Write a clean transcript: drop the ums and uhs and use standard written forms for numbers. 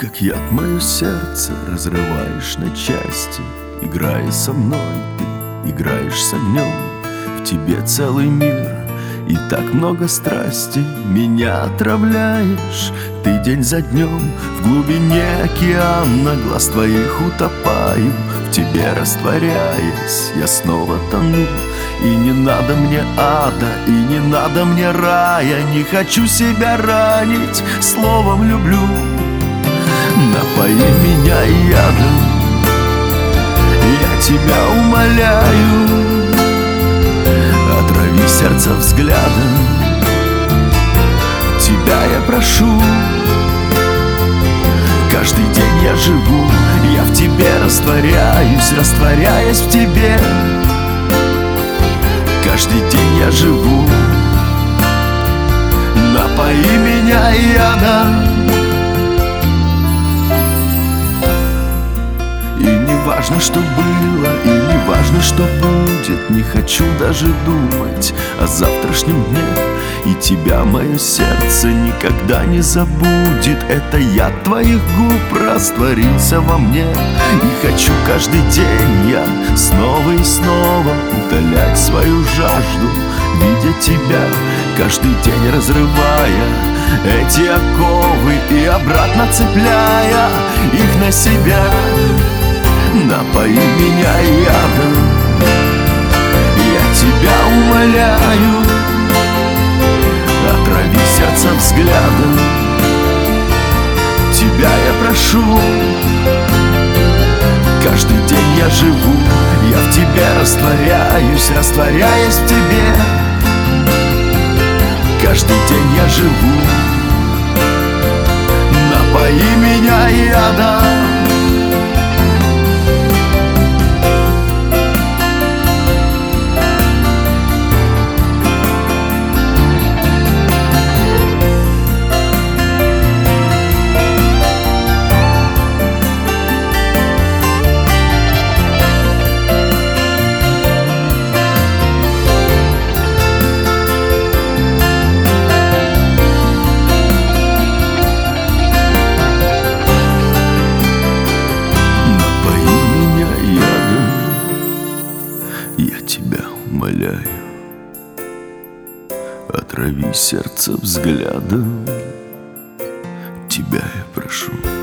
как яд, мое сердце разрываешь на части. Играя со мной, ты играешь с огнем. В тебе целый мир и так много страсти. Меня отравляешь ты день за днем. В глубине океана глаз твоих утопаю. В тебе растворяясь, я снова тону. И не надо мне ада, и не надо мне рая. Не хочу себя ранить, словом люблю. Напои меня ядом, я тебя умоляю. Отрави сердце взглядом, тебя я прошу. Каждый день я живу, я в тебе растворяюсь, растворяясь в тебе. Каждый день я живу, напои меня ядом. И не важно, что было, и не важно, что будет. Не хочу даже думать о завтрашнем дне. И тебя мое сердце никогда не забудет. Это яд твоих губ растворился во мне. И хочу каждый день я снова и снова утолять свою жажду, видя тебя каждый день, разрывая эти оковы и обратно цепляя их на себя. Напои меня ядом, я тебя умоляю. Отрави сердце взглядом, тебя я прошу. Каждый день я живу, я в тебе растворяюсь, растворяясь в тебе. Каждый день я живу, напои меня ядом. Я тебя умоляю, отрави сердце взглядом, тебя я прошу.